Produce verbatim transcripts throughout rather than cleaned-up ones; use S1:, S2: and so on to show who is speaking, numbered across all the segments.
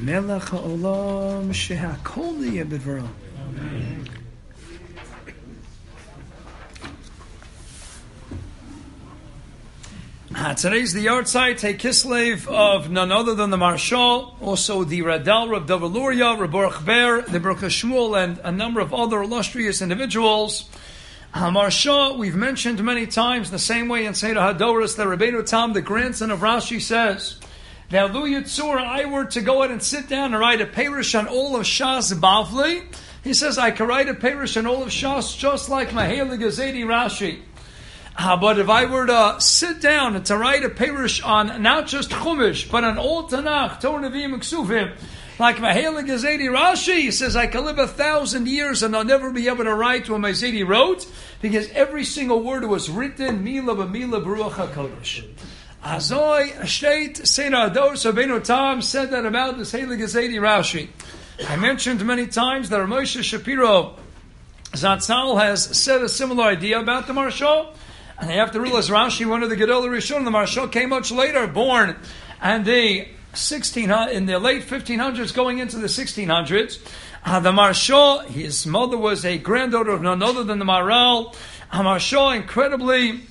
S1: Melech ha'olam shehakol niyeh b'dvaro. Uh, today's the yahrzeit Hey Kislev of none other than the Marshal, also the Radal, Rav David Luria, Rav Baruch Ber, the Baruch Shmuel, and a number of other illustrious individuals. Uh, Marshal, we've mentioned many times, the same way in Seder Hadoros, that Rabbeinu Tam, the grandson of Rashi, says, now, Lu Yitzur, I were to go ahead and sit down and write a Perish on all of Shas Bavli. He says, I could write a Perish on all of Shas just like Mahela Gazeti Rashi. Uh, but if I were to sit down and to write a Perish on not just Chumash, but on all Tanakh, Torah, Nevi'im, and Ksuvim, like Mahela Gazeti Rashi, he says, I can live a thousand years and I'll never be able to write what Mazedi wrote, because every single word was written, Mila b'Mila Baruch HaKodesh. Azoi, Shteit, Seder Hadoros, Rabbeinu Tam said that about this Mahela Gazeti Rashi. I mentioned many times that Moshe Shapiro Zatzal has said a similar idea about the Marshal. And you have to realize Rashi, one of the Gedolei Rishonim, the Marshal came much later, born and the sixteen in the late fifteen hundreds, going into the sixteen hundreds. Uh, the Marshal, his mother was a granddaughter of none other than the Maharal. A Marshal, incredibly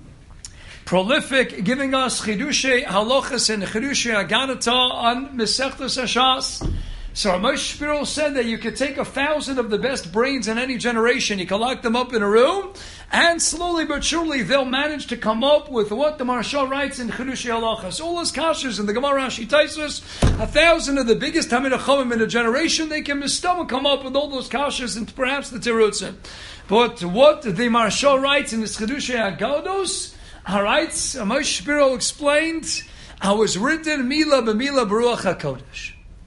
S1: prolific, giving us Chidushei Halachas and Chidushei Agadata on Mesechtas Hashas. So Ramesh Shapiro said that you could take a thousand of the best brains in any generation, you can lock them up in a room, and slowly but surely they'll manage to come up with what the Marshal writes in Chidushei Halachas. All his kashas in the Gemara Rashi Taisus, a thousand of the biggest Talmidei Chachamim in a generation, they can mistumah come up with all those kashas and perhaps the Tirutzim. But what the Marshal writes in his Chidushei Agados, all right, Ramesh Shapiro explained, I was written Mila b'Mila Baruch HaKodesh.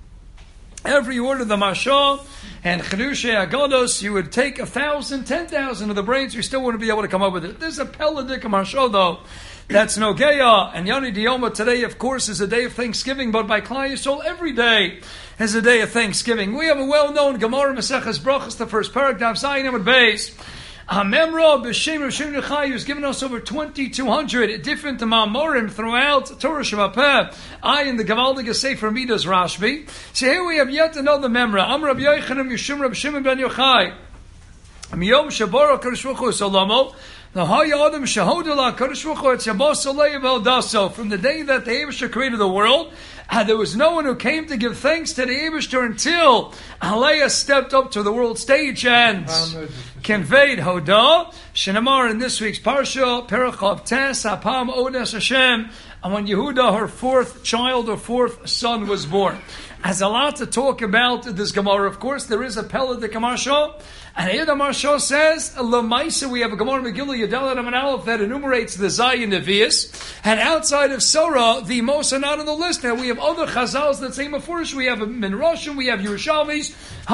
S1: Every word of the Marshal and Chidushei Agados, you would take a thousand, ten thousand of the brains, you still wouldn't be able to come up with it. There's a Peladik Marshal, though, that's Nogeya, and Yoni Dioma today, of course, is a day of Thanksgiving, but by Klal Yisrael, every day is a day of Thanksgiving. We have a well-known Gemara Maseches Brachos, the first paragraph, Zayin Amud Beis. A Memra b'Shem Rav Shimon Yochai, who's given us over twenty-two hundred different Ma'amorim throughout Torah Shabbat. I in the Gavaldiga Sefer Midas Rashbi. So here we have yet another Memra. Amr Rabbi Yochanan Yishum Rav Shimon ben Yochai. Miyom Shabara Kadosh Baruch Hu Solamo. The Haya Adam Shahodala Kadosh Baruch Hu Etzabas Alev El Daso. From the day that the Eibusher created the world, and there was no one who came to give thanks to the Eibusher until Aliyah stepped up to the world stage and conveyed Hodah. Shenamar in this week's Parsha, Perichav Tes, Apam Odes Hashem, and when Yehuda, her fourth child, her fourth son, was born. Has a lot to talk about this Gemara. Of course, there is a Peladik Marshal. And here the Marshal says, Lamaisa, we have a Gemara Megillah Yadal and Aleph that enumerates the Zayin Nevi'is. And outside of Surah, the most are not on the list. Now we have other Chazals that say Mefurish. We have Minrashim, we have Yerushalmis.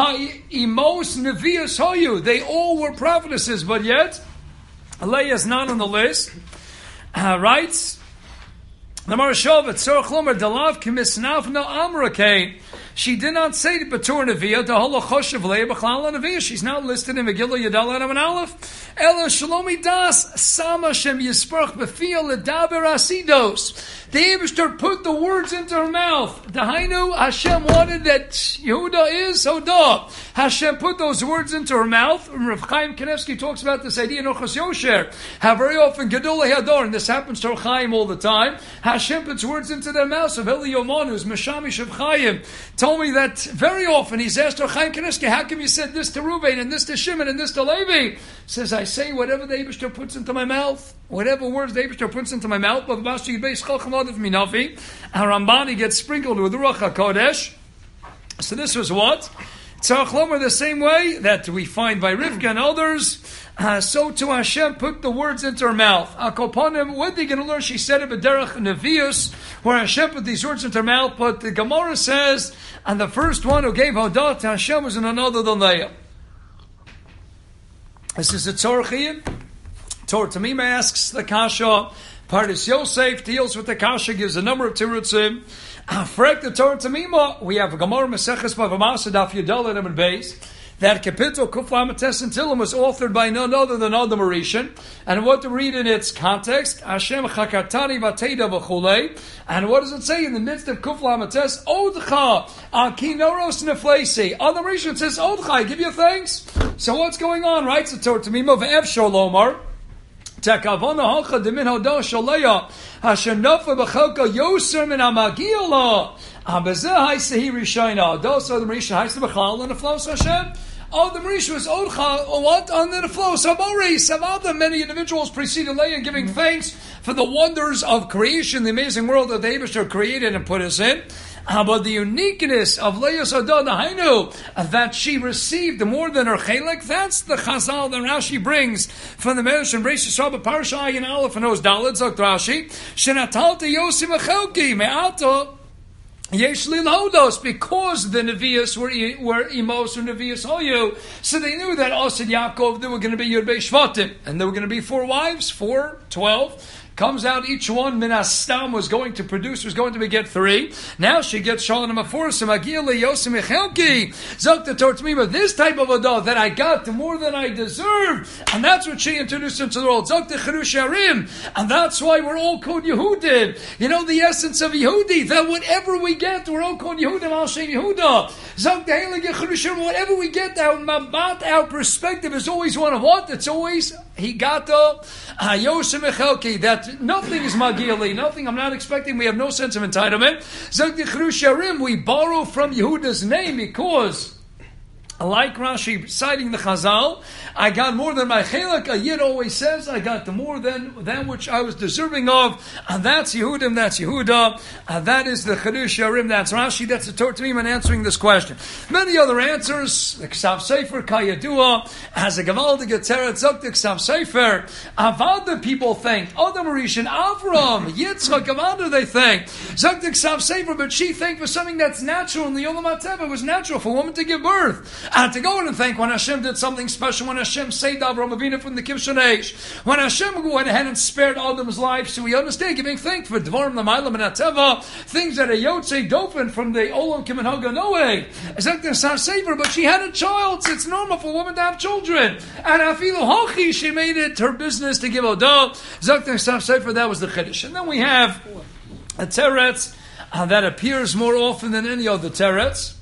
S1: Ha-imos Nevi'is Hoyu. They all were prophetesses, but yet, Leah is not on the list. Uh, right? The Marshal, Tzorach Lomer, Dalav Kimisnavna Amrake. She did not say to Batur Nevi'ah, the Holachoshev Leah B'chlal Nevi'ah. She's not listed in Megillah Yadal Adam and Aleph. Ela Shalomi Das, Sama Shem Yisparach B'fiyah Ledaber Asidos. The Eibusher put the words into her mouth. Dahainu, Hashem wanted that Yehuda is Hodah. Hashem put those words into her mouth. Rav Chaim Kanevsky talks about this idea in Ochos Yosher. How very often Gedolei Hador, and this happens to Rav Chaim all the time, Hashem puts words into their mouths. Of Eli Yoman, who's Meshamish of Chaim, told me that very often he's asked Rav Chaim Kanevsky, how come you said this to Reuven and this to Shimon and this to Levi? Says, I say whatever the Eibusher puts into my mouth. Whatever words the Eibusher puts into my mouth, but Bashi Beis Chacham Adif Minafi, and Rambani gets sprinkled with Ruach HaKodesh. So this was what? Tzarach Lomer, the same way that we find by Rivka and others, uh, so to Hashem put the words into her mouth. Akoponim, what are you going to learn? She said it B'derech Nevius, where Hashem put these words into her mouth, but the Gemara says, and the first one who gave Hodah to Hashem was none other than Leah. This is a Tzorach Torah Tamima asks the Kasha. Pardes Yosef deals with the Kasha, gives a number of Tirutzim. Frek the Torah Tamima, we have a Gemara Maseches Bava Basra Daf Yudal and Amud Beis. that Kapitel Kuflamates and Tilim was authored by none other than Adam Arishan. And what to read in its context, Hashem Chakatani Vateda V'chulei. And what does it say in the midst of Kuflamates? Odcha Akinoros Neflesi. Adam Arishan says, Odcha, I give you thanks. So what's going on, right? So Tortamima V'ev Sholomar. Tekavona Halcha Demin Hodah Shaleya Hashem Nofa B'chelka Yoser Min HaMagiela Abezeh Haisehi Rishayna Dos Adam Rishon Haise B'chal and the flows Hashem. Oh, the Marisha was Odcha, what? Under the flow. Samori, some other many individuals preceded Leah giving thanks for the wonders of creation, the amazing world that the Eibishter created and put us in. Uh, but the uniqueness of Leah Sadon Hainu, uh, that she received more than her chelek, that's the chazal that Rashi brings from the Medrash and Reish Yisrael Parasha Ayin Aleph and those Daled, Zok Rashi, Shenatalta Yosim Achelki, Me'ato, Yesh Lil Hodos, because the Nevi'as were, were Emos or Nevi'as Hoyu, so they knew that Osed Yaakov, there were going to be Yerbei Shvatim, and there were going to be four wives, four, twelve. Comes out each one, Minas Stam was going to produce, was going to get three. Now she gets Shalom Aforsim, Agila Yosim Echelki, Zokta Tortmima, this type of Adah that I got more than I deserve. And that's what she introduced into the world. Zokta Cherusharim. And that's why we're all called Yehudim. You know the essence of Yehudi, that whatever we get, we're all called Yehudim, Al Shem Yehuda. Zokta Heilige Cherusharim, whatever we get, our Mabat, our perspective is always one of what? It's always Higata, Yosim Echelki, that nothing is magili, nothing, I'm not expecting, we have no sense of entitlement. Zogdi Cherusharim, we borrow from Yehuda's name because, like Rashi citing the Chazal, I got more than my chelak. A Yid always says, I got the more than that which I was deserving of. And that's Yehudim, that's Yehuda. And that is the Cherusharim, that's Rashi, that's the Torah Tamim answering this question. Many other answers, the Ksav Sefer, Kayadua, has a Gavaldig Getzeret, Zok the Ksav Sefer. Avada people thank, Adam Arishan, Avram, Yitzchak, Avada they thank. Zok the Ksav Sefer, but she thanked for something that's natural in the Olam HaTeva. It was natural for a woman to give birth. And to go in and thank when Hashem did something special, when Hashem saved Avraham Avinu from the Kibshon Eish, when Hashem went ahead and spared Adam's life, so we understand giving thanks for Dvarim L'maylam and Ateva, things that are Yotzei Dofen from the Olam Kimenhoga Noe. Zakta Sar Sefer, but she had a child, so it's normal for a woman to have children. And Afilu Hochi, she made it her business to give Odah. Zakta Sar Sefer, that was the Chiddush. And then we have a Teretz uh, that appears more often than any other Teretz.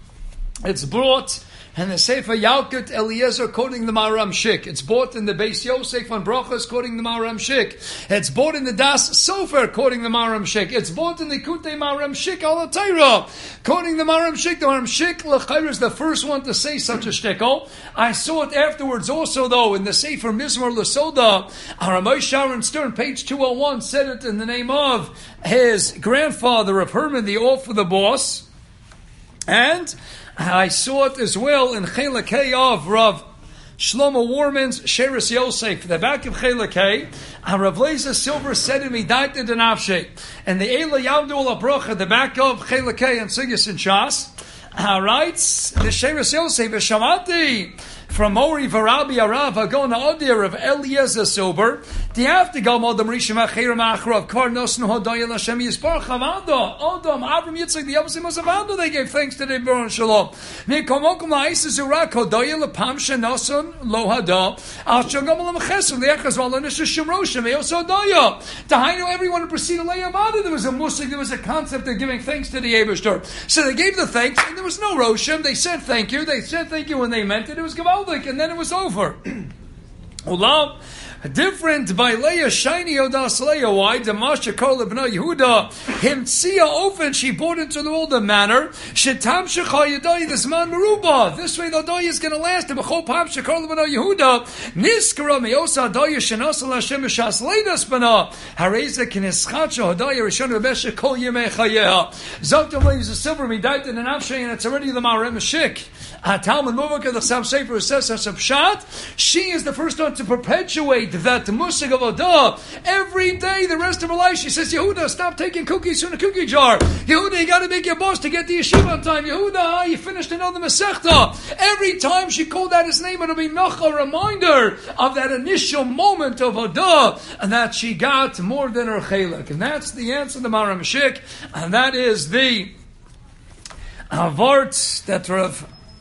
S1: It's brought and the Sefer Yalkut Eliezer quoting the Maram Shik. It's bought in the Beis Yosef on Brachas quoting the Maram Shik. It's bought in the Das Sofer quoting the Maram Shik. It's bought in the Kutei Maram Shik al Torah quoting the Maram Shik. The Maram Shik L'chayr is the first one to say such a shtickle. I saw it afterwards also though in the Sefer Mizmor L'Soda. Aramoy Sharon Stern, page two oh one, said it in the name of his grandfather of Herman, the All for the Boss. And I saw it as well in Chelakei of Rav Shlomo Warman's Sheris Yosef, the back of Chelakei. Rav Leza Silver said to me, Daita Denavshe. And the Eila Yavdu Abrocha, the back of Chelakei and Sigis and Shas, uh, writes, the Sheris Yosef, Shamati, from Mori Varabi Arav Agona Odir of Eliezer Silber, the after Gamodam Rishim Achiram Achrav Karnosnu Hodayel Hashem Yisbar Chavada Odom Avram Yitzchak the Yavsim Masavada they gave thanks to the Baron Shalom. Nikomokum Laisis Urak Hodayel Pam Shenoson Lohada Al Shagamal Chesum the Echaz Valanish Shimroshim Eosodaya. Tahainu everyone who preceded Le'Avada there was a musik, there was a concept of giving thanks to the Eibishter. So they gave the thanks and there was no Roshim. They said thank you. They said thank you when they meant it. It was Gavaldik and then it was over. Ulam. Different by Leah Shiny Odas Leah. Why? Damasha Kol Ibn Yehuda Himtzia Ofen. She brought into the world a manner. Shetam Shechayadai this man Meruba. This way the Adai is going to last. B'chol Pam Shekol Ibn Yehuda Niskara Meosa Adai Shenasal Hashem Shas Leidas Bana Hareza Kinischacha Adai Rishon Rebesha Kol Yemei Chayeha. Zoktam Leis the silver Midaita and Avshay and it's already the Marem Shik. Talmud Muvaka the Sam Sefer says as a pshat. She is the first one to perpetuate that musig of Adah. Every day, the rest of her life, she says, Yehuda, stop taking cookies from the cookie jar. Yehuda, you got to make your boss to get the yeshiva on time. Yehuda, you finished another Masechta. Every time she called out his name, it'll be noch a reminder of that initial moment of Adah, and that she got more than her chelak. And that's the answer to Maram Shik, and that is the Avart that Rav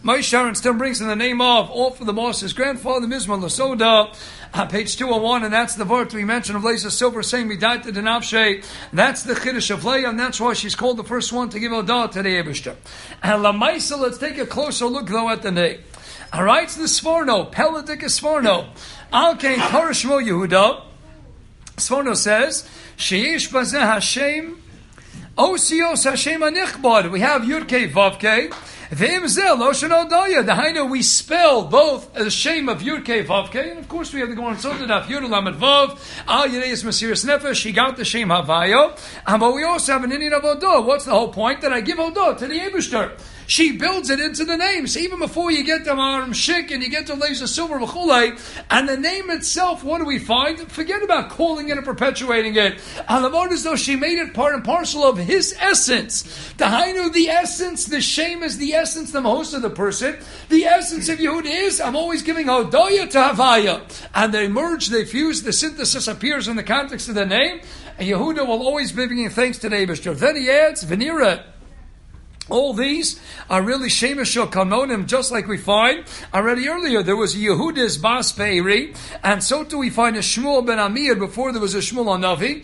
S1: Moshe Aaron still brings in the name of, all for the Moshe, his grandfather, Mizmor Lasoda, on page two oh one, and that's the word we mentioned of Leisa Silver saying, Midaita Denavshe. That's the Chiddush of Leah, and that's why she's called the first one to give Odah to the Eibishter. And Lamaisa, let's take a closer look though at the name. Alright, so the Sforno, Peladik Sforno. Al Kain Torah Yehuda. Sforno says, Sheish Bazeh Hashem, Osios Hashem Anichbad. We have Yudke Vavke. V'imzel Loshen Odaya. Dahainu, we spell both the shame of Yudke Vavke, and of course we have to go on Sotah Daf Yud Lamed Vav. Al Yereis Mesiras Nefesh. She got the shame Havayo. Um, but we also have an Indian of Odah. What's the whole point? That I give Odah to the Eibishter. She builds it into the name. So even before you get to Maram Shik and you get to Leisa Silver V'chulei, and the name itself, what do we find? Forget about calling it and perpetuating it. Alamod as though she made it part and parcel of his essence. The Hainu, the essence, the shame is the essence, the most of the person. The essence of Yehud is, I'm always giving Hodaya to Havaya. And they merge, they fuse, the synthesis appears in the context of the name. And Yehuda will always be giving thanks to the Eibishter. Then he adds, Venira. All these are really Shemesh Kalmonim, just like we find already earlier. There was a Yehudas Bas Be'eri, and so too we find a Shmuel ben Amir before there was a Shmuel Anavi.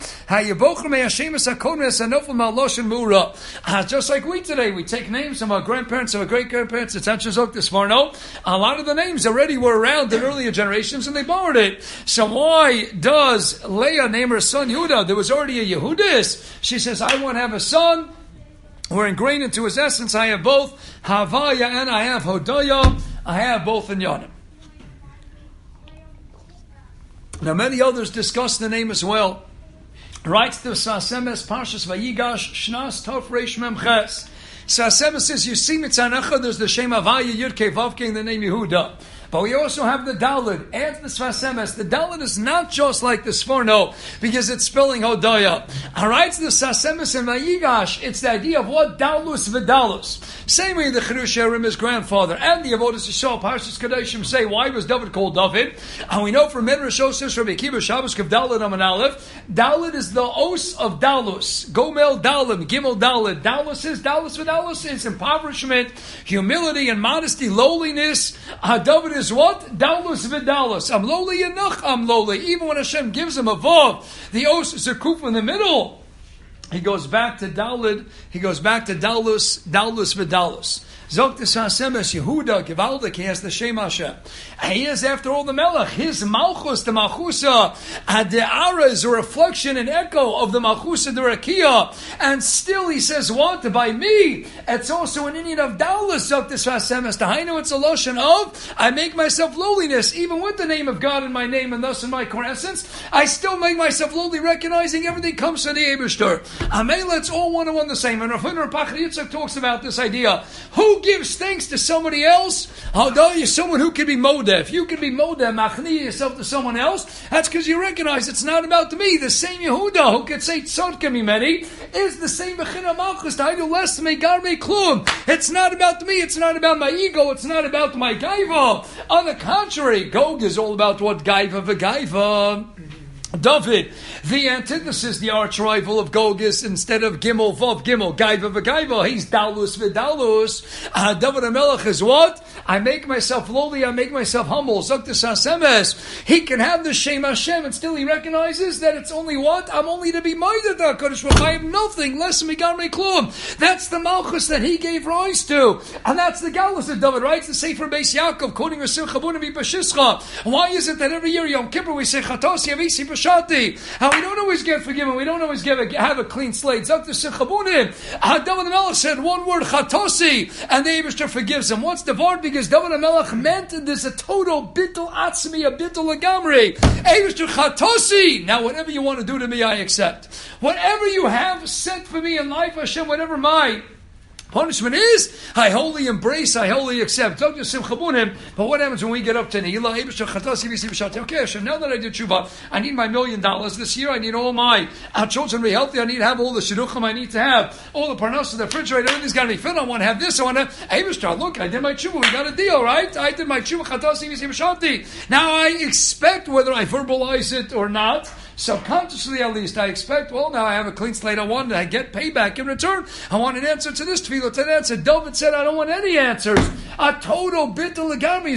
S1: Just like we today, we take names from our grandparents, of our great grandparents, attention Zok this far. No, a lot of the names already were around in earlier generations, and they borrowed it. So why does Leah name her son Yehuda? There was already a Yehudas. She says, I want to have a son. We're ingrained into his essence. I have both Havaya and I have Hodaya. I have both in Yanim. Now many others discuss the name as well. Writes the Sasemes Parshas Vayigash Shnas Tov Reish Mem Ches. Sasemes says, you see Mitzanecha, there's the Shem Havaya Yudke Vavke, the name Yehuda. But we also have the Dalid. Add the Svasemes. The Dalid is not just like the Sforno, because it's spelling Hodaya. Alright, so the Sasemes and Vayigash, it's the idea of what Dalus Vidalus. Same way the Cherush Yerim, his grandfather, and the Avodas Yisrael, Parshas Kadeshim say, why was David called David? And we know from Midrash Osis, Rabbi Akiva, Shabbos, Kav Dalid, Aman Aleph, Dalid is the Os of Dalus. Gomel Dalim, Gimel Dalid. Dalus is, Dalus Vidalus is impoverishment, humility and modesty, lowliness. Uh, David is what? Dalus Vidalus. I'm lowly enough, I'm lowly. Even when Hashem gives him a Vav, the Os is a Kuf in the middle. He goes back to Dalid, he goes back to Dalus, Dalus Vidalus. Zok the Sasemes Yehuda Givaldik, he has the Shem Hashem. He is, after all, the Melech. His Malchus, the Malchusa, Ade'ara is a reflection and echo of the Malchusa, the Rakia. And still he says, what? By me. It's also an Indian of Dallas, Zok the Sasemes. The Hainu, it's a lotion of, I make myself lowliness, even with the name of God in my name and thus in my core essence, I still make myself lowly, recognizing everything comes from the Eibishter. Amei, let's all one and one the same. And Rav Pachad Yitzchak talks about this idea. Who gives thanks to somebody else? Although you're someone who can be modeh. If you can be modeh, machni yourself to someone else, that's because you recognize it's not about me. The same Yehuda who could say tzadka mimeni is the same bechina malchus. I do less to make gar me klum. It's not about me. It's not about my ego. It's not about my gaiva. On the contrary, Gog is all about what gaiva v'gaiva. David, the antithesis, the arch rival of Gog is instead of Gimel Vav Gimel, Gaiva v'Gaiva, he's Dalus v'Dalus. Uh, David HaMelech is what? I make myself lowly, I make myself humble. Zoktas Hasemes, he can have the Shem Hashem and still he recognizes that it's only what? I'm only to be minded to HaKadosh Baruch Hu. I have nothing less than Migar Meklum. That's the Malchus that he gave rise to. And that's the Galus of David, right? It's the Sefer Beis Yaakov, quoting Rasul Chabun and B'Pashischa. Why is it that every year Yom Kippur we say Chatos Yavisi B'Shati? And we don't always get forgiven. We don't always get a, have a clean slate. Zok the Sechabunim. David HaMelech said one word, Chatosi, and the Eibishter forgives him. What's the word? Because David HaMelech meant there's a total bittul atzmi, a bittul agamri. Eibishter Chatosi. Now whatever you want to do to me, I accept. Whatever you have sent for me in life, Hashem, whatever my punishment is, I wholly embrace, I wholly accept. But what happens when we get up to Nehila? Okay, Hashem, now that I did tshuva, I need my million dollars this year. I need all my our children to be healthy. I need to have all the shidduchim I need to have. All the parnas, the refrigerator, everything's got to be filled. I want to have this. I want to. Eibishter, look, I did my tshuva. We got a deal, right? I did my tshuva. Now I expect, whether I verbalize it or not, Subconsciously, at least, I expect, well, now I have a clean slate. I want to get payback in return. I want an answer to this tefillah, to that answer. David said, I don't want any answers. A total bittul legami.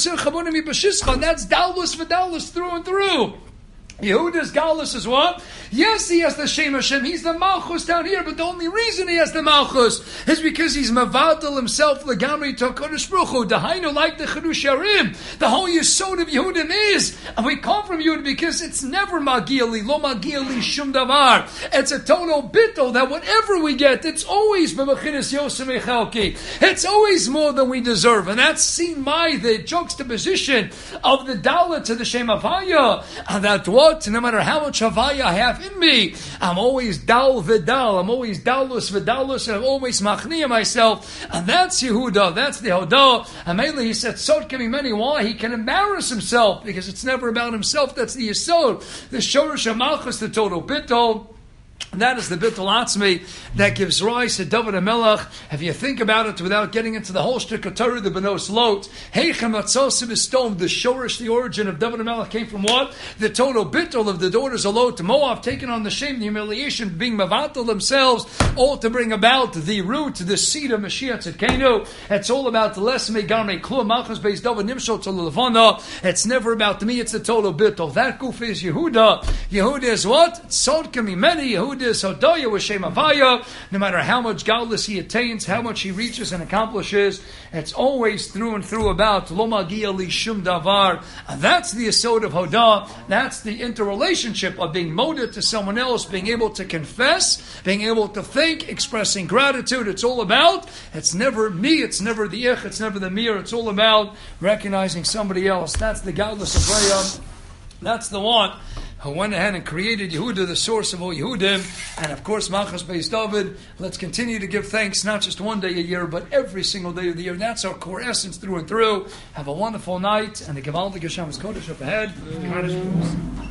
S1: And that's dalus v'dalus through and through. Yehuda's galus is what? Yes, he has the Shem Hashem. He's the Malchus down here, but the only reason he has the Malchus is because he's mavadal himself legamri to Kodesh Baruch Hu. Dahainu, like the Chedush Yarim. The whole Yesod of Yehudim is, and we come from Yehudim because it's never magiali, lo magiali shum davar. It's a total bittul that whatever we get, it's always b'mechinas Yosem Echelki. It's always more than we deserve, and that's seen by the juxtaposition of the Dalet to the Shem Havaya, and that what? No matter how much Havaya I have in me, I'm always dal v'dal, I'm always dalus v'dalus, and I'm always machniya myself, and that's Yehuda, that's the Hodah. And mainly he said, Sod can be many. Why? He can embarrass himself, because it's never about himself, that's the Yesod, the Shorish HaMalchus, the total bittul. And that is the Bittul Atzmi that gives rise to David HaMelech. If you think about it without getting into the whole shtick of Torah, the Benos Lot, Heichem Atzosim is stone, the Shorish, the origin of David HaMelech came from what? The total Bittul of the daughters of Lot, Moab, taking on the shame, the humiliation, being Mavatal themselves, all to bring about the root, the seed of Mashiach Tzidkenu. It's all about the Les Megarme, Klum, Malchus, Beis David, Nimshot, to Levana. It's never about me, it's the total Bittul. That goof is Yehuda. Yehuda is what? Sod can be many. Yehuda is Hodaya with Shem Havaya. No matter how much godless he attains, how much he reaches and accomplishes, it's always through and through about Lo Magia Li Shum Davar. And that's the Yesod of Hodah. That's the interrelationship of being moded to someone else, being able to confess, being able to think, expressing gratitude. It's all about, it's never me, it's never the ich, it's never the mir, it's all about recognizing somebody else. That's the godless of Raya. That's the one who went ahead and created Yehuda, the source of all Yehudim, and of course Malchus Beis David. Let's continue to give thanks, not just one day a year, but every single day of the year. That's our core essence through and through. Have a wonderful night, and the Gevaldik Hashem is Kodesh up ahead.